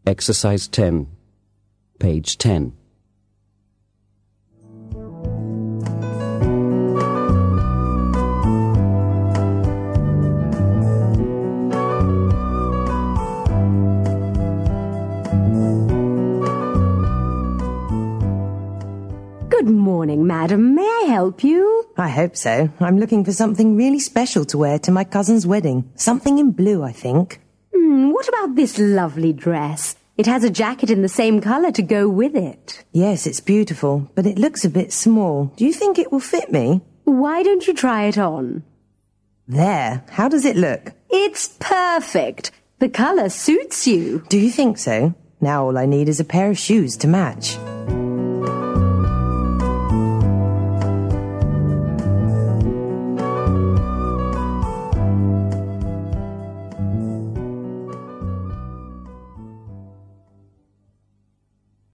Exercise 10, page 10. Good morning, madam. May I help you? I hope so. I'm looking for something really special to wear to my cousin's wedding. Something in blue, I think. What about this lovely dress? It has a jacket in the same colour to go with it. Yes, it's beautiful, but it looks a bit small. Do you think it will fit me? Why don't you try it on? There. How does it look? It's perfect. The colour suits you. Do you think so? Now all I need is a pair of shoes to match.